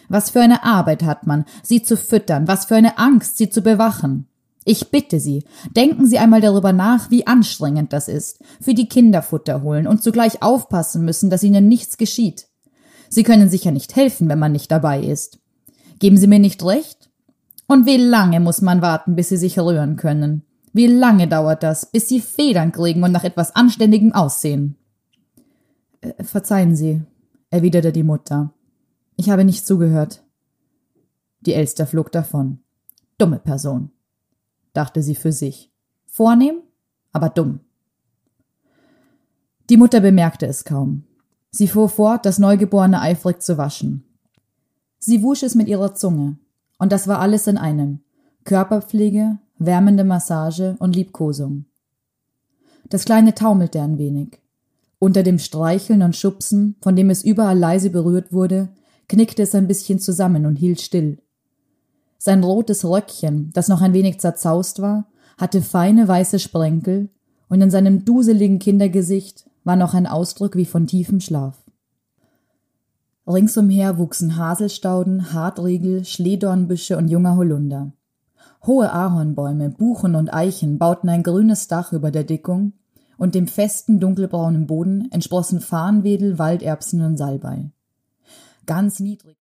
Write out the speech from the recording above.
Was für eine Arbeit hat man, sie zu füttern, was für eine Angst, sie zu bewachen. Ich bitte Sie, denken Sie einmal darüber nach, wie anstrengend das ist, für die Kinder Futter holen und zugleich aufpassen müssen, dass ihnen nichts geschieht. Sie können sicher nicht helfen, wenn man nicht dabei ist. Geben Sie mir nicht recht? Und wie lange muss man warten, bis Sie sich rühren können? Wie lange dauert das, bis Sie Federn kriegen und nach etwas Anständigem aussehen? Verzeihen Sie, erwiderte die Mutter. Ich habe nicht zugehört. Die Elster flog davon. Dumme Person, dachte sie für sich. Vornehm, aber dumm. Die Mutter bemerkte es kaum. Sie fuhr fort, das Neugeborene eifrig zu waschen. Sie wusch es mit ihrer Zunge, und das war alles in einem: Körperpflege, wärmende Massage und Liebkosung. Das Kleine taumelte ein wenig. Unter dem Streicheln und Schubsen, von dem es überall leise berührt wurde, knickte es ein bisschen zusammen und hielt still. Sein rotes Röckchen, das noch ein wenig zerzaust war, hatte feine weiße Sprenkel, und in seinem duseligen Kindergesicht war noch ein Ausdruck wie von tiefem Schlaf. Ringsumher wuchsen Haselstauden, Hartriegel, Schlehdornbüsche und junger Holunder. Hohe Ahornbäume, Buchen und Eichen bauten ein grünes Dach über der Dickung, und dem festen, dunkelbraunen Boden entsprossen Farnwedel, Walderbsen und Salbei. Ganz niedrig